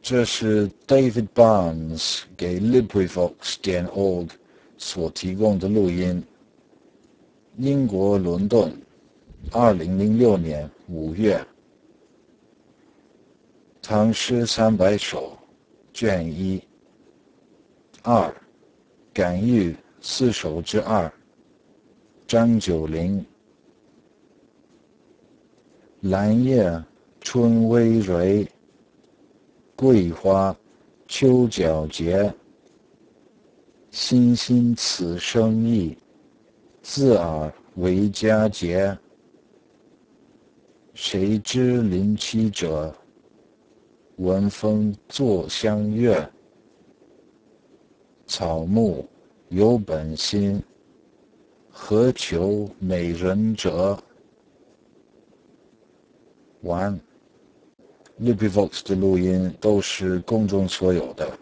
这是 David Barnes 给 LibriVox.org 所提供的录音。英国伦敦，2006年5月。唐诗300首，卷1。2. 感遇4首之2。张九龄。兰叶春葳蕤，桂花秋皎洁。欣欣此生意，自尔为佳节。谁知林栖者，闻风作相悦。草木有本心，何求美人者？完。LibriVox 的录音都是公众所有的。